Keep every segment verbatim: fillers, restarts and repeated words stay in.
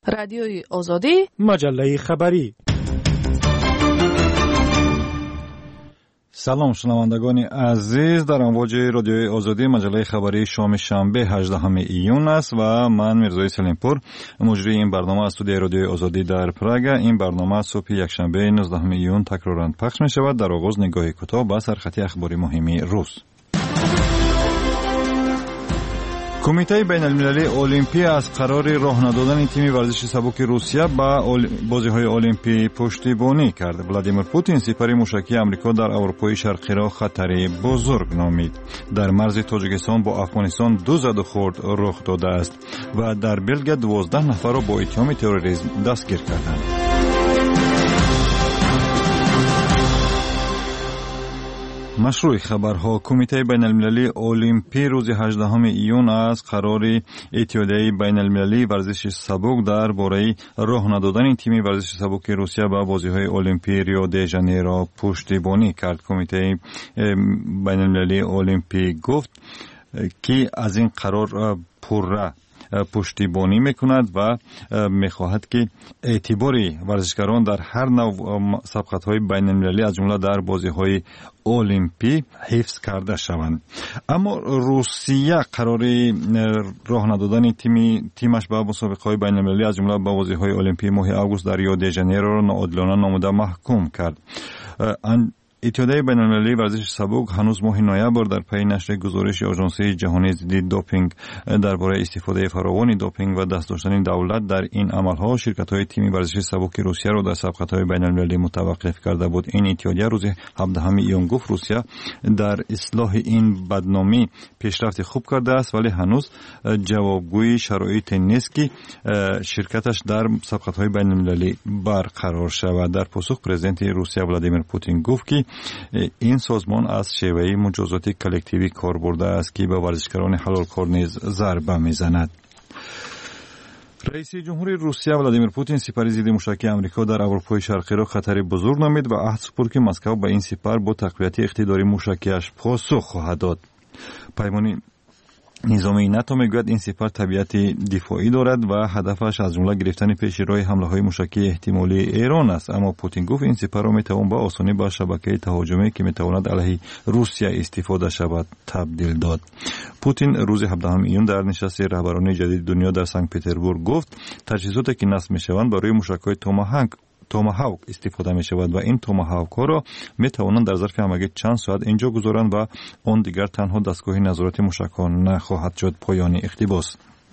رادیوی آزادی، مجله خبری. سلام شنوندگان عزیز، در امواج رادیوی آزادی مجله خبری شام شنبه هجدهم ایون است و من میرزای سلیمپور مجری این برنامه از استودیوی رادیوی آزادی در پراگ. این برنامه صبح یکشنبه نوزدهم ایون تکرارا پخش می شود. در آغاز نگاهی کوتاه به سرخط اخباری مهمی روز. کمیته بین المللی المپی از قرار راه ندادن تیم ورزش سبک روسیه به بازی‌های المپی پشتیبانی کرد. ولادیمیر پوتین سپر موشکی آمریکا در اروپای شرقی را خطری بزرگ نامید. در مرز تاجیکستان با افغانستان دو زد و خورد رخ داده است و در بلگراد دوازده نفر را با اتهام تروریسم دستگیر کردند. مشروع خبرها. کمیته بین المللی المپی روز هجدهم ایون از قرار اتحادیه بین المللی ورزش سبک در باره راه ندادن تیم ورزش سبک روسیه به بازی‌های المپی ریو دی ژانیرو پشتیبانی کرد. کمیته بین المللی المپی گفت که از این قرار پرره پشتیبانی میکند و میخواهد که اعتبار ورزشکاران در هر نوع سبقت‌های بین المللی از جمله در بازی‌های المپی حفظ کرده شوند. اما روسیه قرار راه ندادن تیم تیمش به مسابقه‌های بین المللی از جمله به بازی‌های المپی ماه آگوست در ریو دی ژانیرو را ناعادلانه ناموده محکوم کرد. اتحادیه بین المللی ورزش سبک هنوز ماه نوامبر در پی نشر گزارش آژانس جهانی ضد دوپینگ درباره استفاده فراوان دوپینگ و دست داشتن دولت در این عملها شرکت‌های تیم ورزش سبک روسیه را در سبقت‌های بین المللی متوقف کرده بود. این اتحادیه روز هفدهم ایون گفت روسیه در اصلاح این بدنامی پیشرفت خوب کرده است ولی هنوز جوابگوی شرایط نیست که شرکتش در سبقت‌های بین المللی برقرار شود. در پاسخ پرزیدنت روسیه ولادیمیر پوتین گفت که این سازمان از شیوه مجازات کلکتیوی کار برده است که به ورزشکاران حلال کار نیز ضربه میزند. رئیس جمهور روسیه ولادیمیر پوتین سپر ضد موشکی آمریکا در اروپای شرقی را خطری بزرگ نامید و عهد سپرد که مسکو به این سپر با تقویت اقتداری موشکیش پاسخ خواهد داد. پیمانی نظامی ناتو میگوید این سپر طبیعت دفاعی دارد و هدفش از جمله گرفتن پیشروی حمله‌های موشکی احتمالی ایران است. اما پوتین گفت این سپر را میتوان به آسانی به شبکه تهاجمی که میتواند علیه روسیه استفاده شود تبدیل داد. پوتین روز هفدهم ایون در نشست رهبران جدید دنیا در سنت پترزبورگ گفت تجهیزاتی که نصب میشوند برای موشک‌های توماهاک توماهاوک استفاده می شود و این توماهاوک ها را می توانند در ظرف همگی چند ساعت اینجا گذارند و آن دیگر تنها دستگاه نظارت موشکان نخواهد شد. پایان اقتباس.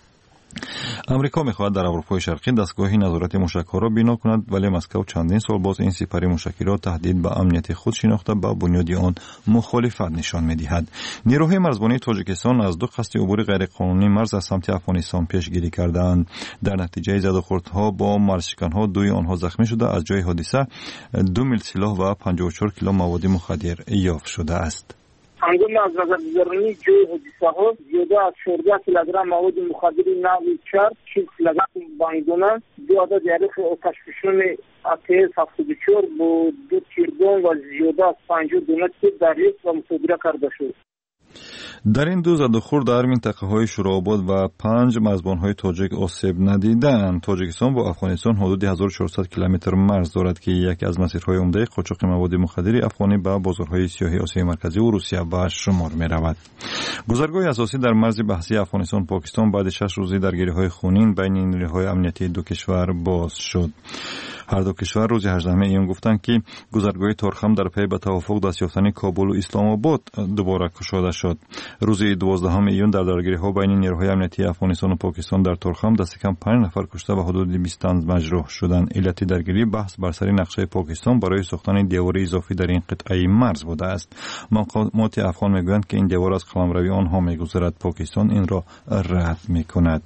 امریکا می‌خواهد در اروپای شرقی دستگاه نظارت موشک‌ها را بنا کند ولی مسکو چندین سال باز این سپر موشکی را تهدید به امنیت خود شناخته با بنیاد آن مخالفت نشان می‌دهد. نیروهای مرزبانی تاجیکستان از دو قصد عبور غیرقانونی مرز از سمت افغانستان پیشگیری کردند. در نتیجه زد و خوردها با مرزشکن‌ها دوی آنها زخمی شده. از جای حادثه دو میل سلاح و پنجاه و چهار کیلو مواد مخدر یافت شده است. هنگام از نظرگذرانی جای حادثه ها زیاده از چهارده کیلوگرم مواد مخدر نوع چرب، چهل کیلوگرم بانگونه، دو عدد یارق آتشفشان اتش هفتاد و چهار با دو تیرگان و زیاده از پنجاه دونه تیر دریافت و مصادره کرده شد. در این دو زدوخورد در منطقه های شوراباد و پنج مزبان های تاجیک آسیب ندیدند. تاجیکستان با افغانستان حدود هزار و چهارصد کیلومتر مرز دارد که یکی از مسیرهای عمده قاچاق مواد مخدر افغانی به بازارهای سیاه آسیای مرکزی و روسیه به شمار می رود. گذرگاه اساسی در مرز بحثی افغانستان پاکستان بعد شش روزی درگیری‌های خونین بین نیروهای امنیتی دو کشور باز شد. هر دو کشور روز هجدهم ایون گفتند که گذرگاه تورخم در پی به توافق دست یافتن کابل و اسلام آباد دوباره گشوده شد. روز دوازدهم ایون در درگیری‌ها بین نیروهای امنیتی افغانستان و پاکستان در تورخم دست کم پنج نفر کشته و حدود بیست تن مجروح شدند. علت درگیری بحث بر سر نقشه پاکستان برای ساختن دیوار اضافی در این قطعه مرز بوده است. مقامات افغان میگویند که این دیوار از قلمروی آنها میگذرد. پاکستان این را رد میکند.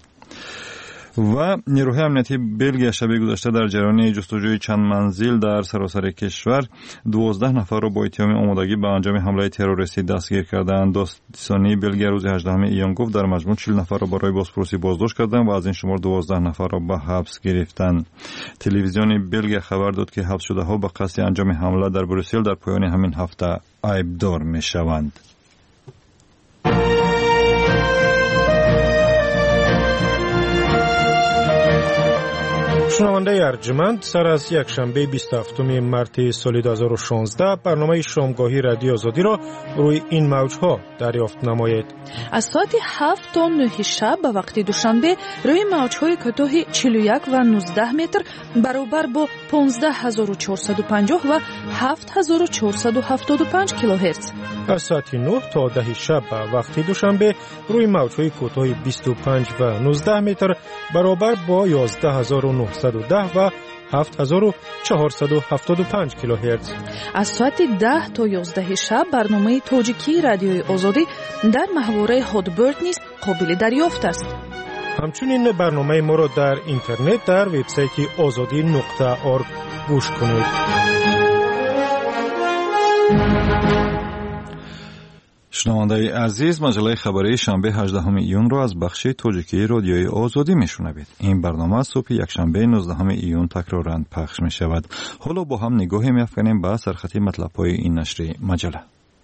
و نیروهای امنیتی بلگیه شب گذشته در جریان جستجوی چند منزل در سراسر کشور دوازده نفر را با اتهام آمادگی به انجام حمله تروریستی دستگیر کردند. دادستانی بلگیه روز هجدهم ایون گفت در مجموع چهل نفر را برای بازپرسی بازداشت کردند و از این شمار دوازده نفر را به حبس گرفتند. تلویزیون بلگیه خبر داد که حبس شده ها به قصد انجام حمله در بروسل در پایان همین هفته عیبدار می شوند. شنونده ارجمند، سر از یک شنبه بیست و هفتم مارس سال دو هزار و شانزده برنامه شامگاهی رادیو آزادی را روی این موجها دریافت نمایید. از ساعت هفت تا نه شب به وقت دوشنبه روی موجهای کوتاه چهل و یک و نوزده متر برابر با پانزده هزار و چهارصد و پنجاه و هفت هزار و چهارصد و هفتاد و پنج کیلوهرتز. از ساعت نه تا ده شب به وقت دوشنبه روی موجهای کوتاه بیست و پنج و نوزده متر برابر با یازده هزار و نهصد و ده و هفت هزار و چهارصد و هفتاد و پنج کیلوهرتز. از ساعت ده تا یازده شب برنامه تاجیکی رادیوی آزادی در محوره هادبرد نیز قابل دریافت است. همچنین برنامه ما را در اینترنت در وبسایت آزادی نقطه اورگ گوش کنید. شنونده عزیز، مجله خبری شنبه هجدهم ایون را از بخش تاجیکی رادیوی آزادی میشنوید. این برنامه صبح یکشنبه نوزدهم ایون تکرارا پخش می شود. حالا با هم نگاهی می‌افکنیم به سرخط مطلب‌های این نشر مجله.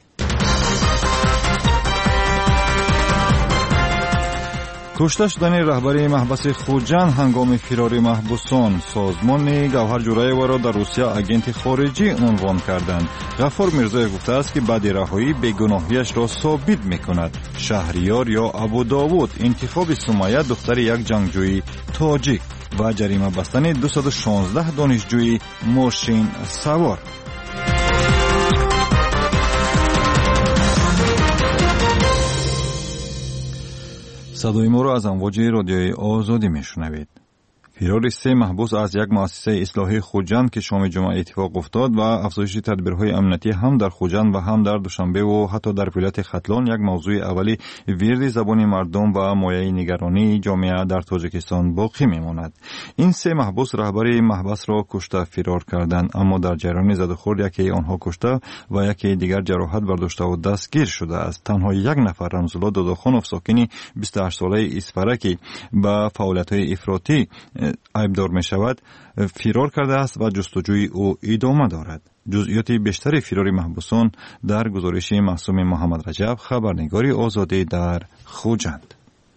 کشته شدن رهبری محبس خوجند هنگام فرار محبوسان. سازمان گوهر جورایو را در روسیه اگنت خارجی عنوان کردند. غفار میرزایی گفته است که بعد رهایی بیگناهیش را ثابت میکند. شهریار یا ابو داوود انتخاب سمیه دختر یک جنگجوی تاجیک و جریمه بستن دویست و شانزده دانشجوی ماشین سوار. صدای ما را از امواج رادیوی آزادی میشنوید. فرار سه محبوس از یک مؤسسه اصلاحی خوجند که شام جمعه اتفاق افتاد و افزایش تدبیرهای امنیتی هم در خوجند و هم در دوشنبه و حتی در ولایت ختلان یک موضوع اولی ورد زبان مردم و مایه نگرانی جامعه در تاجیکستان باقی میماند. این سه محبوس رهبری محبس را کشته فرار کردند، اما در جریان زد و خورد یکی آنها کشته و یکی دیگر جراحت برداشته و دستگیر شده است. تنها یک نفر رمزالله داداخانوف ساکن بیست و هشت ساله اسفرکی به فعالیت‌های افراطی عیبدار می شود فرار کرده است و جستجوی او ادامه دارد. جزئیات بیشتر فرار محبوسان در گزارش معصوم محمد رجب، خبرنگاری آزادی در خوجند.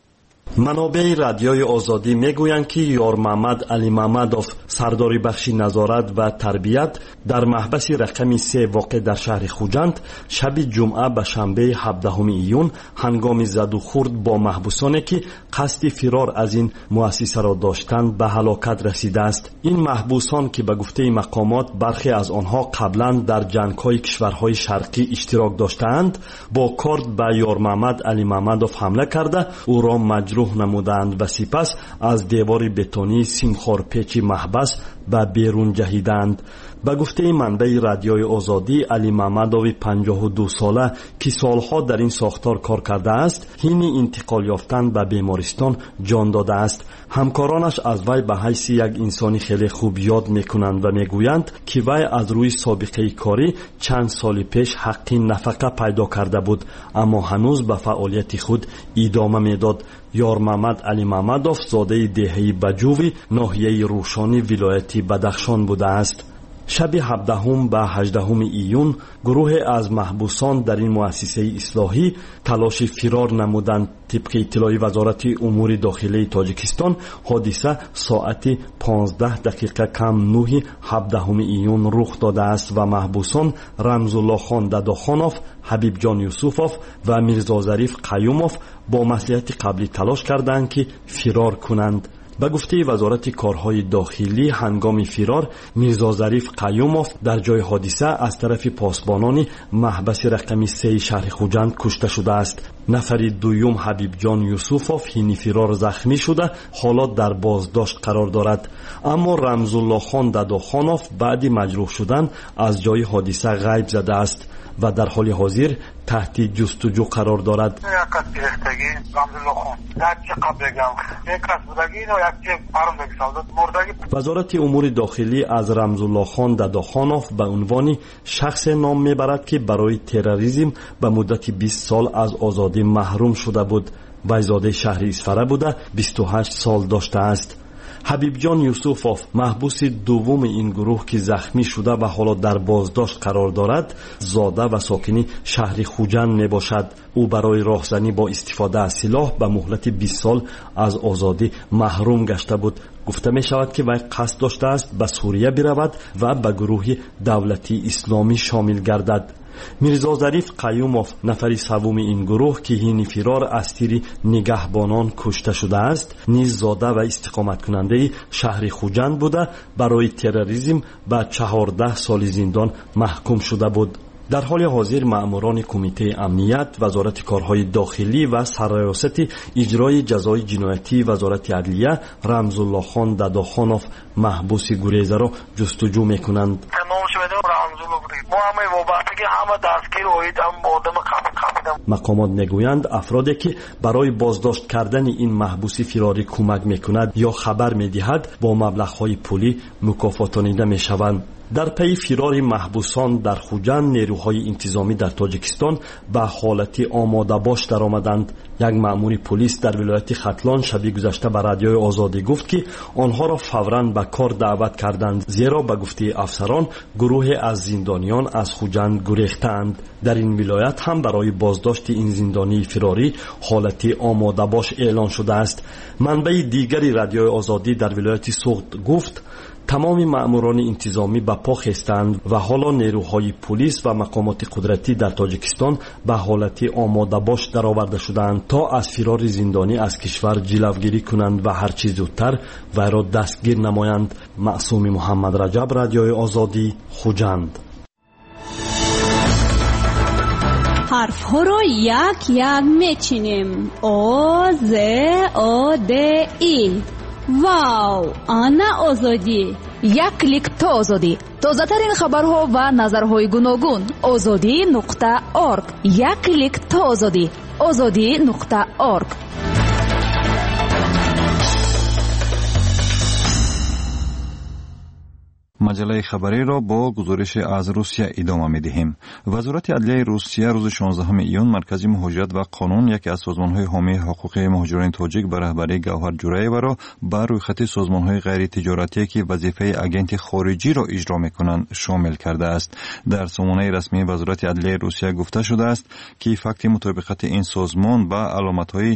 منابع رادیوی آزادی میگویند که یار محمد علی محمدوف سرداری بخش نظارت و تربیت در محبس رقم سه واقع در شهر خوجند شب جمعه به شنبه هفدهم ایون هنگام زد و خورد با محبوسانی که قصد فرار از این مؤسسه را داشتند به هلاکت رسیده است. این محبوسان که به گفته مقامات برخی از آنها قبلا در جنگ‌های کشورهای شرقی اشتراک داشتند، با کارد به یار محمد علی محمدوف حمله کرده او را مجروح نمودند و سپس از دیوار بتونی سیمخوار پیچی محبس به بیرون جهیدند. به گفته منبع رادیوی آزادی، علی محمدوف پنجاه و دو ساله که سالها در این ساختار کار کرده است، حین انتقال یافتن به بیمارستان جان داده است. همکارانش از وی به حیث یک انسانی خیلی خوب یاد میکنند و میگویند که وی از روی سابقه کاری چند سال پیش حقی نفقه پیدا کرده بود، اما هنوز به فعالیت خود ادامه میداد. یار محمد علی محمدوف زاده دهه بجوی ناحیه روشانی ولایت بدخشان بوده است. شب هفدهم به هجدهم ایون گروه از محبوسان در این مؤسسه اصلاحی تلاش فرار نمودند. طبق اطلاع وزارت امور داخلی تاجیکستان، حادثه ساعت پانزده دقیقه کم نه هفدهم ایون رخ داده است و محبوسان رمزالله خان داداخانوف، حبیب جان یوسفوف و میرزا ظریف قیوموف با مصلحت قبلی تلاش کردند که فرار کنند. به گفته وزارت کارهای داخلی، هنگام فرار میرزا ظریف قیوموف در جای حادثه از طرف پاسبانان محبس رقم سه شهر خوجند کشته شده است. نفر دوم حبیب جان یوسفوف حین فرار زخمی شده حالا در بازداشت قرار دارد، اما رمزالله خان داداخانوف بعد مجروح شدن از جای حادثه غیب زده است و در حال حاضر تحت جستجو قرار دارد. وزارت امور داخلی از رمزالله خان داداخانوف به عنوان شخص نام میبرد که برای تروریسم به مدت بیست سال از آزادی محروم شده بود. وی زاده شهر اسفره بوده، بیست و هشت سال داشته است. حبیب جان یوسفوف محبوس دوم این گروه که زخمی شده و حالا در بازداشت قرار دارد، زاده و ساکن شهر خوجند می باشد. او برای راهزنی با استفاده از سلاح به مهلت بیست سال از آزادی محروم گشته بود. گفته می شود که وی قصد داشته است به سوریه برود و به گروه دولتی اسلامی شامل گردد. میرزا ظریف قیوموف نفری سوم این گروه که هین فرار از تیر نگهبانان کشته شده است نیز زاده و استقامت کننده شهر خوجند بوده برای تروریسم به چهارده سال زندان محکوم شده بود. در حال حاضر مأموران کمیته امنیت، وزارت کارهای داخلی و سرریاست اجرای جزای جنایتی وزارت عدلیه رمزالله خان دداخانوف محبوس گریزه را جستجو میکنند. مقامات میگویند افرادی که برای بازداشت کردن این محبوس فراری کمک میکند یا خبر میدهد با مبلغ‌های پولی مکافاتانیده میشوند. در پی فرار محبوسان در خوجند نیروهای انتظامی در تاجیکستان به حالت آماده باش در آمدند. یک مأمور پلیس در ولایت ختلان شب گذشته به رادیوی آزادی گفت که آنها را فوراً به کار دعوت کردند، زیرا به گفته افسران گروه از زندانیان از خوجند گریختند. در این ولایت هم برای بازداشت این زندانی فراری حالت آماده باش اعلان شده است. منبع دیگری رادیوی آزادی در ولایت سوخت گفت تمام مأموران انتظامی به پا خستند و حالا نیروهای پلیس و مقامات قدرتی در تاجیکستان به حالت آماده باش درآورده شدند تا از فرار زندانی از کشور جلوگیری کنند و هر چه زودتر وی را دستگیر نمایند. معصوم محمد رجب، رادیوی آزادی، خوجند. حرف ها را یک یک میچینیم. او ز او د ای. واو، آنا آزادی. یک کلیک تا آزادی. تازه‌ترین خبرها و نظرهای گوناگون. آزادی نقطه اورگ. یک کلیک تا آزادی. آزادی نقطه اورگ. مجله خبری را با گزارش از روسیه ادامه می‌دهیم. وزارت عدلیه روسیه روز شانزدهم ایون مرکز مهاجرت و قانون، یکی از سازمان‌های حامی حقوق مهاجران تاجیک به رهبری گوهر جورایوا را بر روی خط سازمان‌های غیر تجارتی که وظیفه اگنت خارجی را اجرا می‌کنند شامل کرده است. در سامانه رسمی وزارت عدلیه روسیه گفته شده است که فقط مطابقت این سازمان با علامت‌های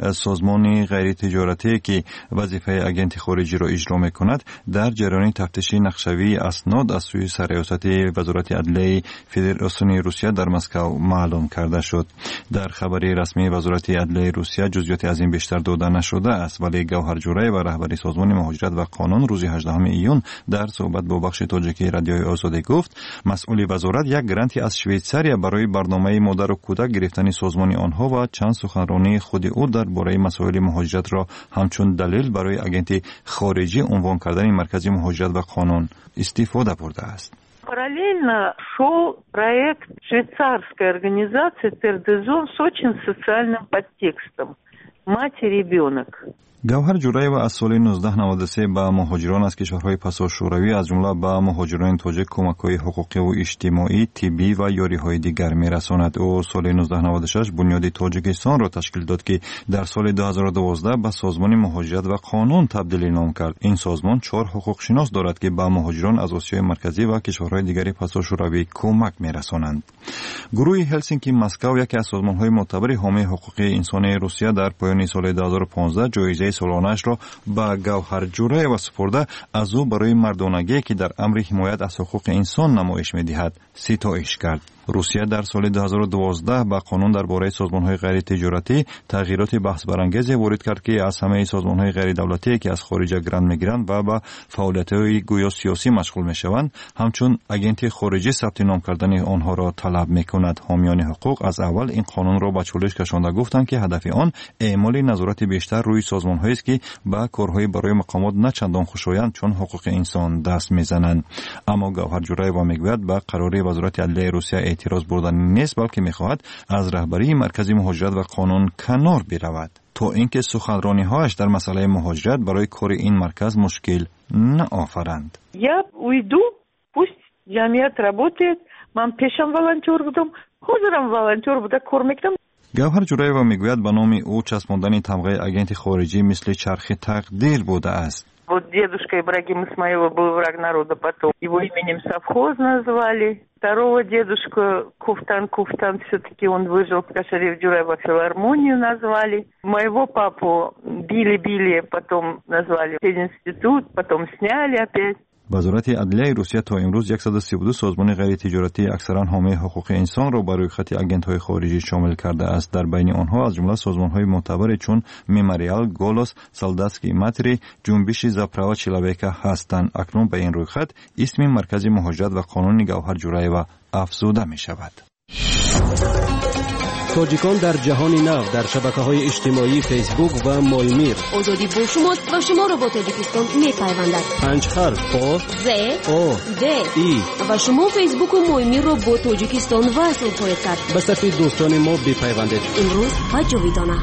سازمان غیر تجارتی که وظیفه اگنت خارجی را اجرا می‌کند در جریان تفتیش نقشه اسناد از سوی سرریاست وزارت عدلیه فدراسیون روسیه در مسکو معلوم کرده شد. در خبری رسمی وزارت عدلیه روسیه جزئیات از این بیشتر داده نشده است، ولی گوهر جورایوا و رهبری سازمان مهاجرت و قانون روز هجدهم ایون در صحبت با بخش تاجیکی رادیوی آزادی گفت مسئول وزارت یک گرانتی از شویتزاریا برای برنامه مادر و کودک گرفتن سازمان آنها و چند سخنرانی خود او درباره مسائل مهاجرت را همچون دلیل برای اگنت خارجی عنوان کردن مرکز مهاجرت و قانون استفاده برده است. Параллельно шел проект швейцарской организации Тердезон с очень социальным подтекстом «Мать и ребенок». گوهر جورایوا از سال نوزده نود و سه به مهاجران از کشورهای پساشوروی از جمله به مهاجران تاجیک کمک‌های حقوقی و اجتماعی، طبی و یاری‌های دیگر می‌رساند. او سال نوزده نود و شش بنیاد تاجیکستان را تشکیل داد که در سال دو هزار و دوازده به سازمان مهاجرت و قانون تبدیل نام کرد. این سازمان چهار حقوق شناس دارد که به مهاجران از آسیای مرکزی و کشورهای دیگر پساشوروی کمک می‌رسانند. گروه هلسینکی مسکو، یکی از سازمان‌های معتبر حامی حقوق انسانی روسیه، در پایان سال دو هزار و پانزده جایزه سالانه‌اش را به گوهر جورایوا سپرده از او برای مردانگی که در امر حمایت از حقوق انسان نمایش می‌دهد ستایش کرد. روسیه در سال دو هزار و دوازده با قانون درباره سازمان‌های غیر تجارتی تغییرات بحث برانگیزی وارد کرد که از همه سازمان‌های غیر دولتی که از خارج گرند می‌گیرند و با فعالیت‌های گویا سیاسی مشغول می‌شوند همچون اگنت خارجی ثبت نام کردن آنها را طلب می‌کند. حامیان حقوق از اول این قانون را به چالش کشانده گفتند که هدف آن اعمال نظارت بیشتر روی سازمان‌هایی است که با کارهای برای مقامات نه چندان خوشایند چون حقوق انسان دست می‌زنند. اما گوهر جورایوا می‌گوید با قراری وزارت عدلیه روسیه اعتراض بردن نیست، بلکه می‌خواهد از رهبری مرکز مهاجرت و قانون کنار برود تا اینکه سخنرانی‌هایش در مسئله مهاجرت برای کار این مرکز مشکل نآفرند. Я уйду, пусть جمعیت работает. من پیشم волонтер بودم، حاضرم волонтер بوده کار میکنم. گوهر جورایوا میگوید به نام او چسباندن تمغه اگنت خارجی مثل چرخ تقدیر بوده است. Вот дедушка Ибрагим Исмаилов был враг народа, потом его именем совхоз назвали. Второго дедушку Куфтан Куфтан, все-таки он выжил, Шариф Джураева филармонию назвали. Моего папу били-били, потом назвали институт, потом сняли опять. وزارت عدلیه روسیه تا امروز صد و سی و دو سازمان غیر تجارتی اکثرا حامی حقوق انسان را بر روی خط آگنت‌های خارجی شامل کرده است. در بین آنها از جمله سازمان‌های معتبر چون مموریال، گولوس، سالداتسکی ماتری، جنبش زاپراوا چلاویکا هستند. اکنون به این روی خط اسم مرکز مهاجرت و قانون گوهر جورایوا افزوده می‌شود. تاجیکان در جهان نو در شبکه‌های اجتماعی فیسبوک و مایمیر. آزادی با شماست و شما را با تاجیکستان می‌پیوندد. پنج حرف با ز او د ای و شما فیسبوک و مایمیر را با تاجیکستان وصل خواهید کرد. به صفحه دوستان ما بپیوندید. امروز و جاویدانه.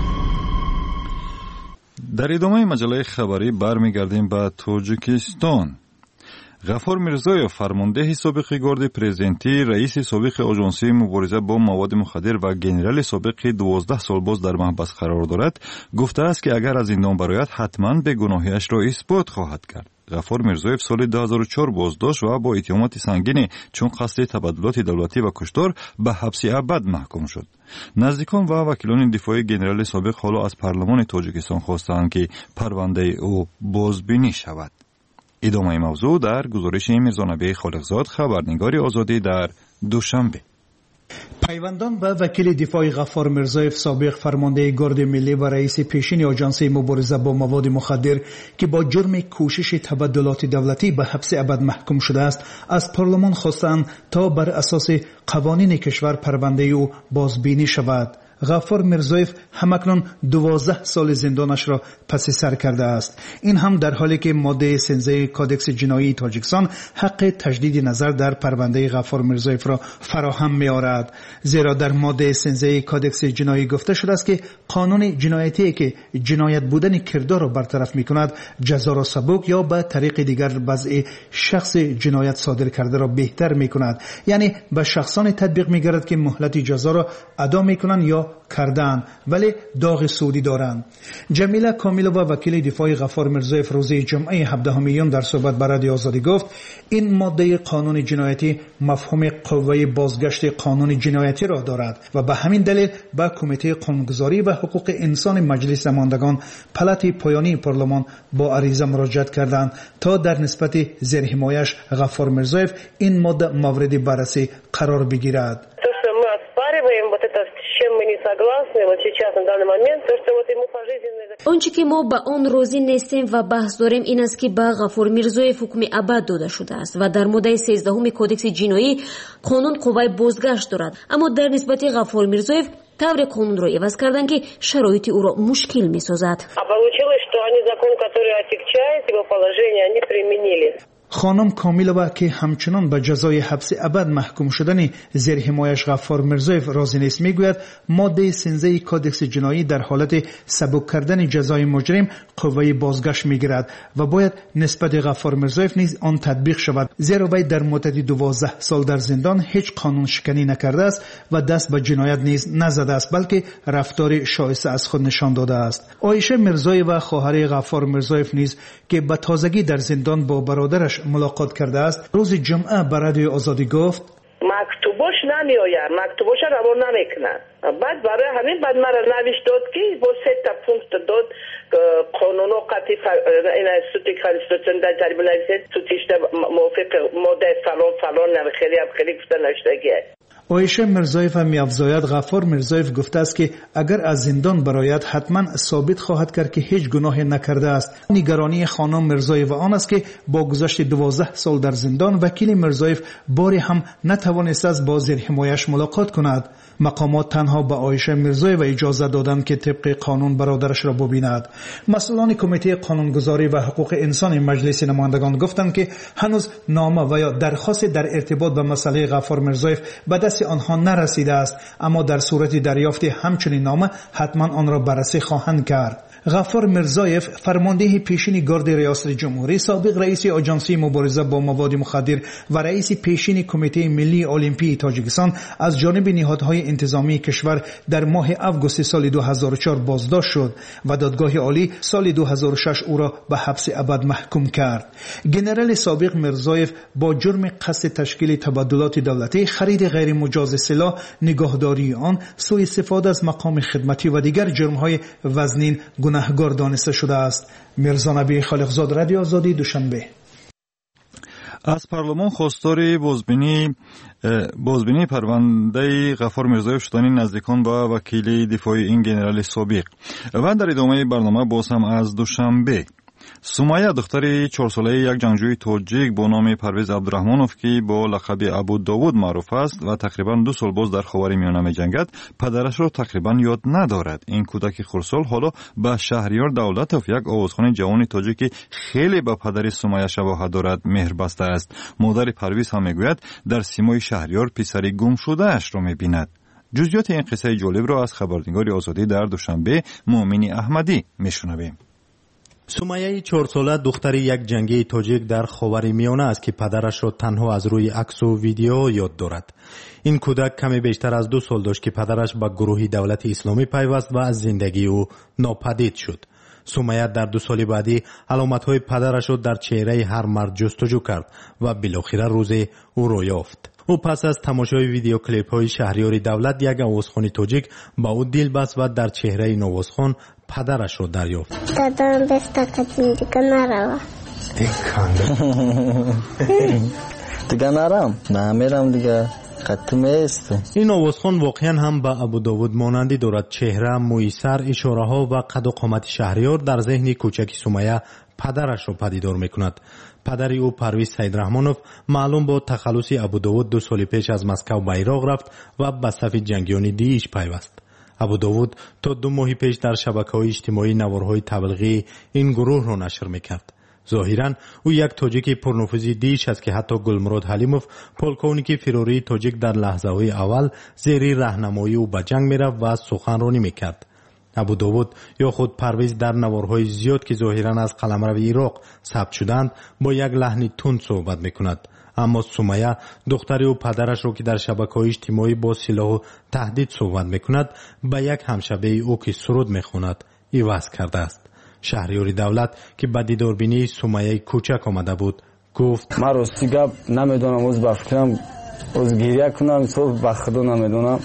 در ادامه مجله خبری برمیگردیم به تاجیکستان. غفار میرزایوف فرمانده سابق گارد پرزیدنتی، رئیس سابق آژانسی مبارزه با مواد مخدر و گنرال سابق دوازده سال باز در محبس قرار دارد، گفته است که اگر از زندان برآید حتما بیگناهیش را اثبات خواهد کرد. غفار میرزایوف سال دو هزار و چهار بازداشت و با اتهامات سنگین چون قصد تبادلات دولتی و کشتار به حبس ابد محکوم شد. نزدیکان و وکیلان دفاعی گنرال سابق حالا از پارلمان تاجیکستان خواستند که پرونده او بازبینی شود. ادامه موضوع در گزارش میرزانبی خالقزاد، خبرنگار آزادی در دوشنبه. پیوندان به وکیل دفاع غفار میرزایوف سابق فرمانده گارد ملی و رئیس پیشین آژانسی مبارزه با مواد مخدر که با جرم کوشش تبادلات دولتی به حبس ابد محکوم شده است از پارلمان خواستند تا بر اساس قوانین کشور پرونده او بازبینی شود. غفار میرزایوف همکنون دوازده سال زندانش را پس سر کرده است. این هم در حالی که ماده سیزده کادکس جنایی تاجیکستان حق تجدید نظر در پرونده غفار میرزایوف را فراهم می آورد. زیرا در ماده سیزده کادکس جنایی گفته شده است که قانون جنایتی که جنایت بودن کردار را برطرف می کند جزا را سبک یا به طریق دیگر وضع شخص جنایت صادر کرده را بهتر می کند. یعنی به شخصان تطبیق می گردد که مهلت جزا را ادا می کنند یا کردن ولی داغ سودی دارند. جمیله کامیلووا وکیل دفاع غفار میرزایوف روز جمعه هفدهم ایون در صحبت با رادیو آزادی گفت این ماده قانون جنایتی مفهوم قوه بازگشت قانون جنایتی را دارد و به همین دلیل به کمیته قانونگذاری و حقوق انسان مجلس نمایندگان پلات پایانی پارلمان با عریضه مراجعت کردند تا در نسبت زیرحمایش غفار میرزایوف این ماده مورد بررسی قرار بگیرد. آنچه که ما به آن راضی نیستیم و بحث داریم این است که به غفار میرزایوف حکم ابد داده شده است و در ماده سیزده کودکس جنایی قانون قوه بازگشت دارد، اما در نسبت غفار میرزایوف طور قانون را عوض کردن که شرایط او را مشکل می سازد. خانم کامیلووا که همچنان به جزای حبس ابد محکوم شدن زیر حمایش غفار میرزایوف راضی نیست میگوید ماده سیزده کادکس جنایی در حالت سبک کردن جزای مجرم قوه بازگشت میگیرد و باید نسبت غفار میرزایوف نیز آن تطبیق شود، زیرا وی در مدت دوازده سال در زندان هیچ قانون شکنی نکرده است و دست به جنایت نیز نزده است، بلکه رفتار شایسته از خود نشان داده است. عایشه میرزایووا خواهر غفار میرزایوف نیز که به تازگی در زندان با برادرش ملاقات کرده است روز جمعه به رادیو آزادی گفت مکتوبش نمیآید، مکتوبش رو نمیکنن. بعد برای همین بعد مرا نوشت داد که با سه تا پونکت داد قانون و قطعی این سوتی کانستیتوشن در جریمه نویسید سوتیش موافق ماده فلان فلان خیلی هم خیلی گفته نشدگیه. عایشه میرزایوف می افزاید غفار میرزایوف گفته است که اگر از زندان برآید حتما ثابت خواهد کرد که هیچ گناهی نکرده است. نگرانی خانم میرزایوف آن است که با گذشت دوازده سال در زندان وکیل میرزایوف باری هم نتوانست از با زیر حمایش ملاقات کند. مقامات تنها به عایشه میرزایوف اجازه دادند که طبق قانون برادرش را ببیند. مسئولان کمیته قانونگذاری و حقوق انسان مجلس نمایندگان گفتند که هنوز نامه و یا درخواست در ارتباط با مسئله غفار میرزایوف به دست دست آنها نرسیده است، اما در صورت دریافت همچنین نامه حتما آن را بررسی خواهند کرد. غفار میرزایف، فرمانده پیشین گارد ریاست جمهوری، سابق رئیس آژانسی مبارزه با مواد مخدر و رئیس پیشین کمیته ملی المپی تاجیکستان، از جانب نهادهای انتظامی کشور در ماه آگوست سال دو هزار و چهار بازداشت شد و دادگاه عالی سال دو هزار و شش او را به حبس ابد محکوم کرد. ژنرال سابق میرزایف با جرم قصد تشکیل تبادلات دولتی، خرید غیر مجاز سلاح، نگهداری آن، سوء استفاده از مقام خدمتی و دیگر جرم‌های وزنین گناهکار دانسته شده است. میرزا نبی خالقزاد، رادیو آزادی، دوشنبه. از پارلمان خواستار بازبینی بازبینی پرونده غفار میرزایف شدن نزدیکان با وکیل دفاعی این ژنرال سابق. و در ادامه برنامه باز هم از دوشنبه، سمیه دختر چهار ساله یک جنگجوی تاجیک با نام پرویز عبدالرحمانوف که با لقب ابو داوود معروف است و تقریبا دو سال باز در خاورمیانه می‌جنگد، پدرش را تقریبا یاد ندارد. این کودک خردسال حالا به شهریار دولتوف، یک آوازخوان جوان تاجیک خیلی به پدر سمیه شباهت دارد، مهر بسته است. مادر پرویز هم میگوید در سیمای شهریار پسری گم شده اش را می‌بیند. جزئیات این قصه جالب را از خبرنگار آزادی در دوشنبه مؤمن احمدی میشنویم. سمیه چهار ساله دختر یک جنگی تاجیک در خاورمیانه است که پدرش را تنها از روی عکس و ویدیو یاد دارد. این کودک کمی بیشتر از دو سال داشت که پدرش به گروه دولت اسلامی پیوست و از زندگی او ناپدید شد. سمیه در دو سال بعدی علامت‌های پدرش را در چهره هر مرد جستجو کرد و بالاخره روز او را یافت. او پس از تماشای ویدیو کلیپ های شهریار دولت یک آوازخوان تاجیک با او دل بست و در چهره این آوازخوان پدرش را دریافت. دادم بسته که دیگه نروم. دیگه نرم نه میرم دیگه قطعه میست. این آوازخوان واقعا هم به ابو داوود مانندی دارد. چهره، موی سر، اشاره ها و قد و قامت شهریار در ذهن کوچک سمیه پدرش را پدیدار میکند. پدر او پرویز سیدرحمانوف معلوم با تخلص ابو داوود دو سال پیش از مسکو به عراق رفت و به صف جنگیان دیش پیوست. ابو داوود تا دو ماه پیش در شبکه‌های اجتماعی نوارهای تبلیغی این گروه را نشر میکرد. ظاهراً او یک تاجیک پرنفوذی دیش است که حتی گلمراد حلیموف، پولکونیک فراری تاجیک، در لحظه‌های اول زیر راهنمایی او به جنگ میرفت و سخنرانی میکرد. ابو داوود یا خود پرویز در نوارهای زیاد که ظاهراً از قلمرو عراق ثبت شدند با یک لحن تند صحبت میکند. اما سمیه دختری و پدرش رو که در شبکه‌های اجتماعی با سلاح و تهدید صحبت میکند به یک همشبه او که سرود میخواند عوض کرده است. شهریار دولت که به دیداربینی سمیه کوچک آمده بود گفت: من راستی گپ نمیدونم، از بفکرم از گریه کنم، صبح به خدا نمیدونم.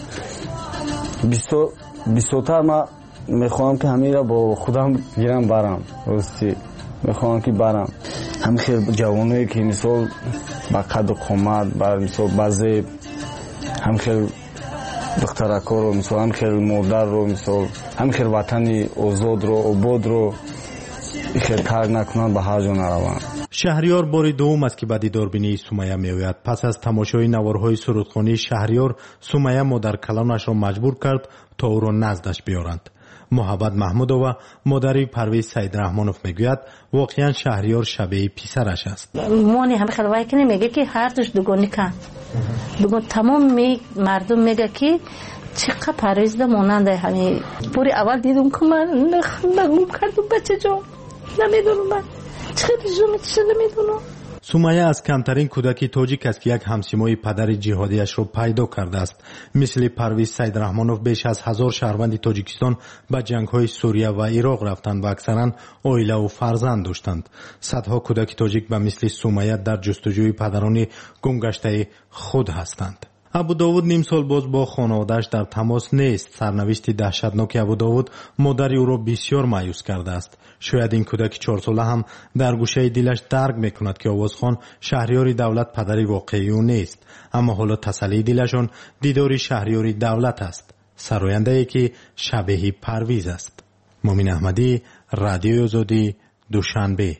بیستو بیستوتر من میخوام که همین را با خودم گیرم برم. راستی میخوام که برم هم خیلی جوانایی که مثال با قد و قامت، بر مثال بعضی هم خیلی دخترکا رو، مثال هم خیلی مادر رو، مثال هم خیلی وطن آزاد رو، آباد رو خیلی ترک نکنن، به هر جا نرون. شهریار بار دوم است که به دیداربینی سمیه میآید. پس از تماشای نوارهای سرودخوانی شهریار، سمیه مادر کلانش را مجبور کرد تا او را نزدش بیارند. محبت محمودова، مادری پرویز سیدرحمانوف، میگوید واقعا شهریار شبیه پسرش است. مونی هم خیلی وای کنه، میگه که هر دوش دوگانی کن. دوگان تمام می مردم میگه که چقدر پرویز ده ماننده. همین باری اول دیدم که من نگم کردم بچه جان، نمیدونم من چقدر جون میشه نمیدونم. سمیه از کمترین کودکی تاجیک است که یک همسیمای پدر جهادیش را پیدا کرده است. مثل پرویز سیدرحمانوف بیش از هزار شهروند تاجیکستان به جنگ‌های سوریه و عراق رفتند و اکثرا عائله و فرزند داشتند. صدها کودک تاجیک به مثل سمیه در جستجوی پدران گمگشته خود هستند. ابو داوود نیم سال باز با خانواده‌اش در تماس نیست. سرنوشت دهشتناک ابو داوود مادر او را بسیار مایوس کرده است. شاید این کودک چهار ساله هم در گوشه دلش درک میکند که آوازخوان شهریار دولت پدری واقعی او نیست، اما حالا تسلی دلشان دیدار شهریار دولت است، سراینده‌ای که شبیه پرویز است. مؤمن احمدی، رادیو آزادی، دوشنبه.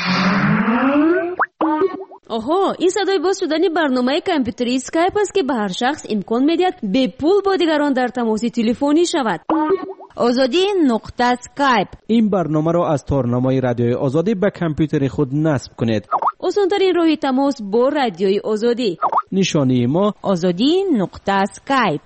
آها، این صدای باز شدن برنامه کامپیوتری اسکایپ است که به هر شخص امکان میدهد به پول با دیگران در تماس تلفنی شود. آزادی نقطه اسکایپ. این برنامه را از تارنمای رادیوی آزادی به کامپیوتر خود نصب کنید. آسان‌ترین راه تماس با رادیوی آزادی. نشانی ما آزادی نقطه اسکایپ.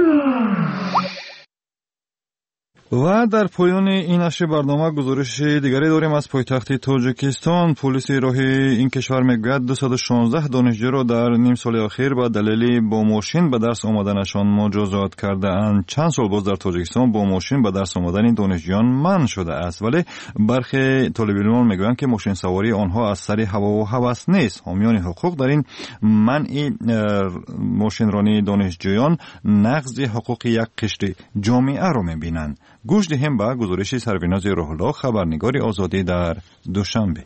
و در پایان این نشر برنامه گزارش دیگری داریم از پایتخت تاجیکستان. پلیس راهی این کشور میگوید دویست و شانزده دانشجو را در نیم سال اخیر به دلیل با ماشین به درس آمدنشان مجازات کرده اند. چند سال باز در تاجیکستان با ماشین به درس آمدن دانشجویان منع شده است، ولی برخی طالب علمان میگویند که ماشین سواری آنها از سر هوا و هوس نیست. حامیان حقوق در این منع ماشین رانی دانشجویان نقض حقوق یک قشر جامعه را میبینند. گوش دهیم به گزارش سربیناز روح الله، خبرنگار آزادی در دوشنبه.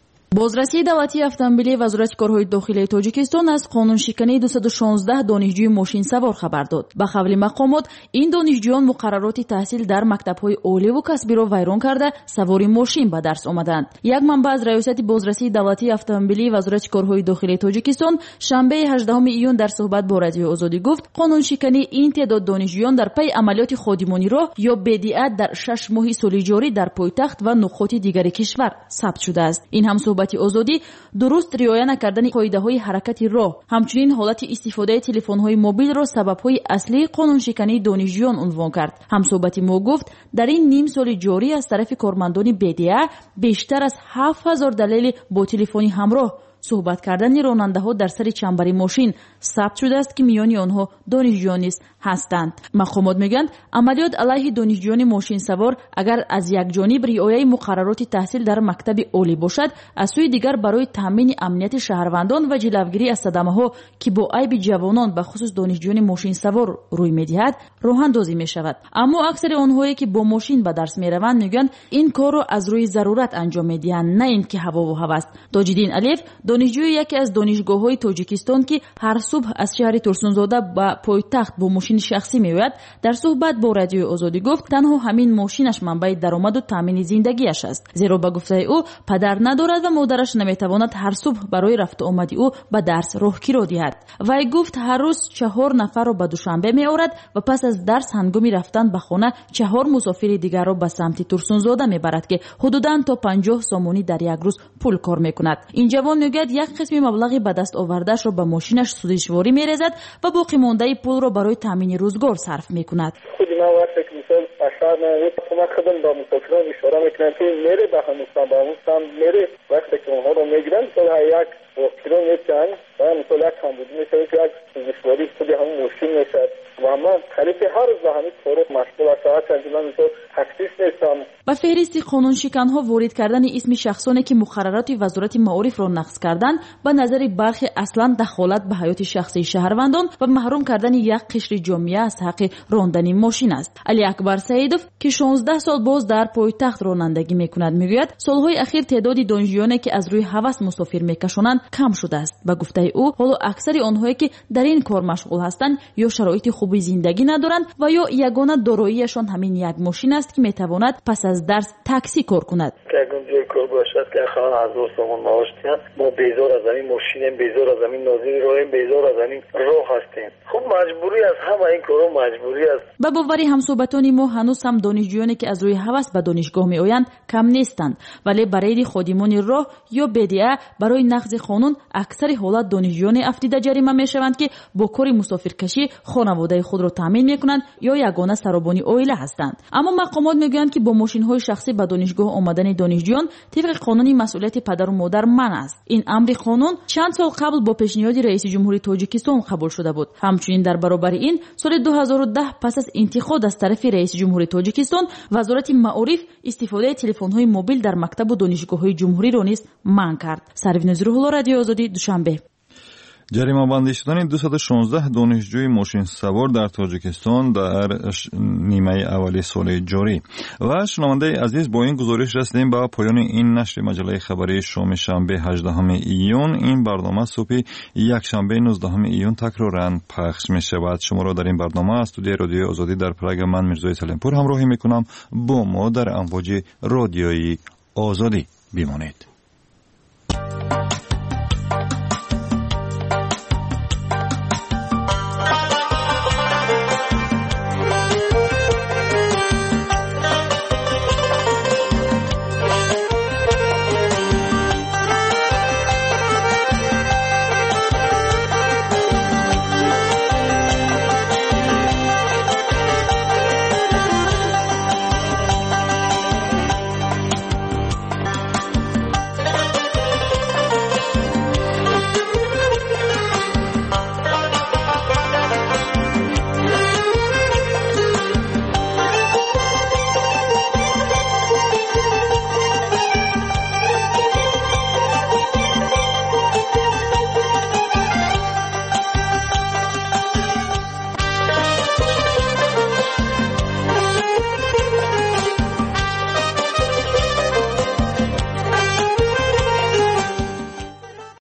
بازرسی دولتی автомобили وزارت کارهای داخلی تاجیکستان از قانونشکنی دویست و شانزده دانشجوی ماشین سوار خبر داد. به قول مقامات این دانشجویان مقررات تحصیل در مکتب‌های عالی و کسبی را ویران کرده سواری ماشین به درس آمدند. یک منبع از ریاست بازرسی دولتی автомобили وزارت کارهای داخلی تاجیکستان شنبه هجدهم ایون در صحبت با رادیو آزادی گفت قانونشکنی این تعداد دانشجویان در پی عملیات خودمانی راه یا بدعت در شش ماه سال جاری در پایتخت و نقاط دیگر کشور ثبت شده است. این هم صحبت آزادی درست رعایت نکردن قاعده‌های حرکت راه، همچنین حالت استفاده تلفن‌های موبیل را سبب‌های اصلی قانونشکنی دانشجویان عنوان کرد. هم صحبت ما گفت در این نیم سال جاری از طرف کارمندان بدعت بیشتر از هفت هزار دلیل با تلفنی همراه صحبت کردن راننده‌ها در سر چنبر ماشین ثبت شده است که میان آنها دانشجویان نیز هستند. مقامات میگویند عملیات علیه دانشجویان ماشین سوار اگر از یک جانب رعایت مقررات تحصیل در مکتب عالی باشد، از سوی دیگر برای تامین امنیت شهروندان و جلوگیری از صدمه‌ها که با عیب جوانان به خصوص دانشجویان ماشین سوار روی می‌دهد راه اندازی می‌شود. اما اکثر آنهایی که با ماشین به درس می‌روند میگویند این کار را از روی ضرورت انجام می‌دهند، نه اینکه هوا و هوس. داجیدین الیف دانشجوی یکی از دانشگاه‌های تاجیکستان که هر صبح از شهر ترسونزاده به پایتخت با ماشین شخصی میآید در صحبت با رادیو آزادی گفت تنها همین ماشینش منبع درآمد و تامین زندگیش است، زیرا به گفته او پدر ندارد و مادرش نمیتواند هر صبح برای رفت و آمد او به درس راهگیری دهد. وی گفت هر روز چهار نفر را به دوشنبه میآورد و پس از درس هنگام رفتن به خانه چهار مسافر دیگر را به سمت ترسونزاده میبرد که حدوداً تا پنجاه سامانی در یک روز پول کار میکند. این جوان میگوید یک قسم مبلغی به دست آوردهش را به ماشینش سودشواری میریزد و باقی مانده پول را برای تامین روزگار صرف میکند. خود ما وقتی که مثلا اشار نه کمک خدم با مسافران اشاره میکنن که میره به همون با همون میره وقتی که اونها رو میگیرن تا یک وقتی رو میتن و مثلا یک هم بود میشه که یک سودشواری خود همون ماشین میشه و اما خلیفه هر روز به همین طرق مشغول است. ساعت انجام میشه تکلیف نیستم. با فهرست قانون شکنها وارد کردن اسم شخصانی که مقررات وزارت معارف را نقض کردند به نظر برخی اصلا دخالت به حیات شخصی شهروندان و محروم کردن یک قشر جامعه از حق راندن ماشین است. علی اکبر سعیدوف که شانزده سال باز در پایتخت رانندگی میکند میگوید سالهای اخیر تعداد دانشجویانی که از روی هوس مسافر میکشانند کم شده است. به گفته او حالا اکثر آنهایی که در این کار مشغول هستند یا شرایط خوبی زندگی ندارند و یا یگانه داراییشان همین یک ماشین است که میتواند پس از درس تاکسی کار کند. اگر کار باشد که خواهد از دو سامان معاش دهند ما بیزار از این ماشینیم، بیزار از این ناظری راهیم، بیزار از این راه هستیم. خب مجبوری از همه این کارو مجبوری است. به باوری همصحبتان ما هنوز هم دانشجویانی که از روی هوس به دانشگاه می آیند کم نیستند، ولی برای خادمان راه یا بدعت برای نقض قانون اکثر حالت دانشجویان افتیده جریمه می شوند که با کار مسافرکشی خانواده خود را تامین می کنند یا یگانه سربانی عائله هستند. اما مقامات میگویند که با ماشین های شخصی به دانشگاه آمدن دانشجویان طبق قانون مسئولیت پدر و مادر منع است. این امر قانون چند سال قبل با پیشنهاد رئیس جمهوری تاجیکستان قبول شده بود. همچنین در برابر این سال دو هزار و ده پس از انتخاب از طرف رئیس جمهوری تاجیکستان وزارت معارف استفاده تلفن های موبیل در مکتب و دانشگاه های جمهوری را نیز منع کرد. سروین روح الله، رادیو آزادی، دوشنبه. جریمه بندی شدن دویست و شانزده دانشجوی ماشین سوار در تاجیکستان در نیمه اولی سال جاری. و شنونده عزیز با این گزارش رسیدیم به پایان این نشر مجله خبری شام شنبه هجدهم ایون. این برنامه صبح یک شنبه نوزدهم ایون تکرارا پخش می شود. شما را در این برنامه از استودیوی رادیو آزادی در پراگ من میرزای سلیمپور همراهی می کنم. با ما در امواج رادیویی آزادی بمانید.